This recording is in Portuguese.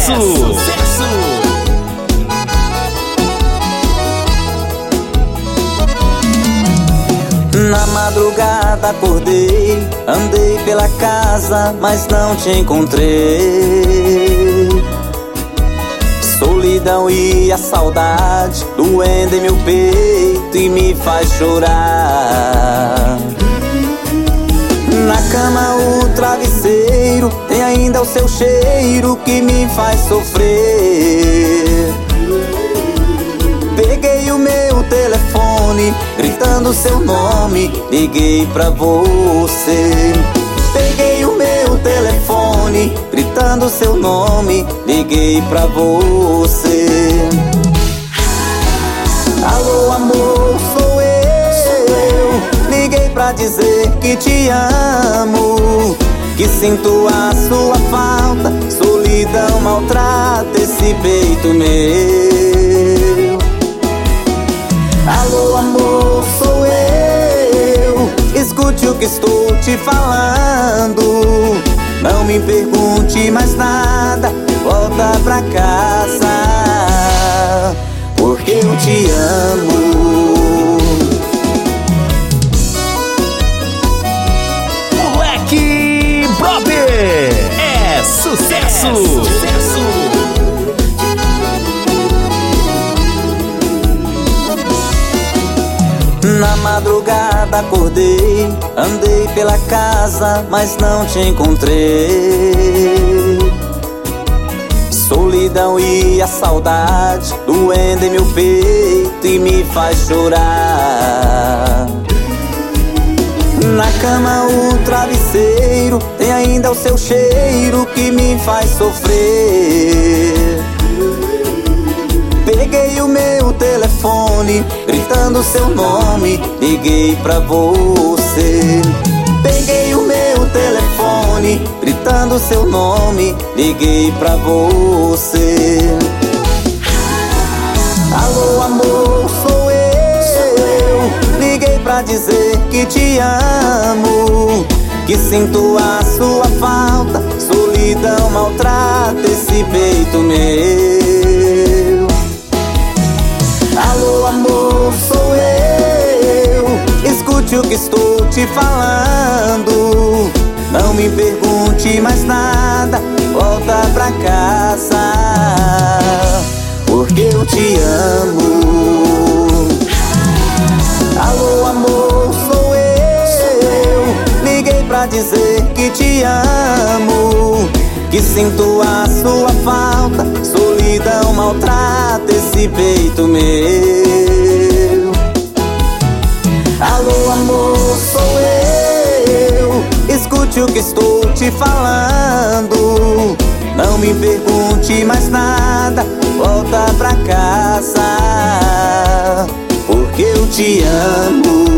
sucesso. Na madrugada acordei, andei pela casa, mas não te encontrei. Solidão e a saudade doendo em meu peito e me faz chorar. Na cama o travesseiro tem ainda o seu cheiro que me faz sofrer. Peguei o meu telefone, gritando seu nome, liguei pra você. Peguei o meu telefone, gritando seu nome, liguei pra você. Alô amor, sou eu. Liguei pra dizer que te amo, que sinto a sua falta. Solidão maltrata esse peito meu. Alô amor, sou eu. Escute o que estou te falando. Não me pergunte mais nada, volta pra casa, porque eu te amo. Moleque Brother é sucesso. Na madrugada acordei, andei pela casa, mas não te encontrei. Solidão e a saudade doendo em meu peito e me faz chorar. Na cama o travesseiro tem ainda o seu cheiro que me faz sofrer. Peguei o meu telefone, gritando seu nome, liguei pra você. Peguei o meu telefone, gritando seu nome, liguei pra você. Alô amor, sou eu. Liguei pra dizer que te amo, que sinto a sua falta. Solidão maltrata esse peito meu. Alô amor, sou eu. Escute o que estou te falando. Não me pergunte mais nada, volta pra casa, porque eu te amo. Alô amor, sou eu. Liguei pra dizer que te amo, que sinto a sua falta. Solidão maltrata esse peito meu. Alô amor, sou eu. Escute o que estou te falando. Não me pergunte mais nada, volta pra casa, porque eu te amo.